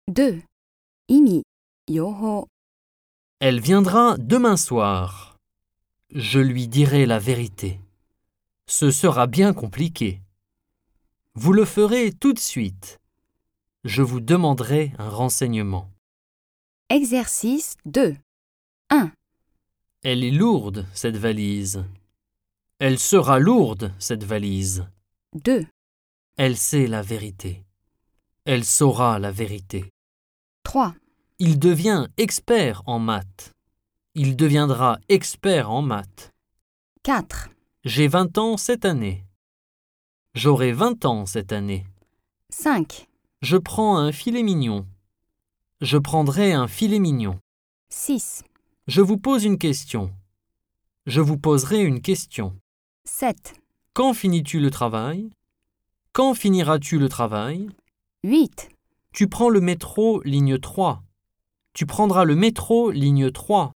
2. 意味、用法。 Elle viendra demain soir. Je lui dirai la vérité. Ce sera bien compliqué. Vous le ferez tout de suite. Je vous demanderai un renseignement. Exercice 2. 1. Elle est lourde, cette valise. Elle sera lourde, cette valise. 2. Elle sait la vérité. Elle saura la vérité. 3. Il devient expert en maths. Il deviendra expert en maths. 4. J'ai 20 ans cette année. J'aurai 20 ans cette année. 5. Je prends un filet mignon. Je prendrai un filet mignon. 6. Je vous pose une question. Je vous poserai une question. 7. Quand finis-tu le travail? Quand finiras-tu le travail? 8. Tu prends le métro ligne 3. Tu prendras le métro ligne 3.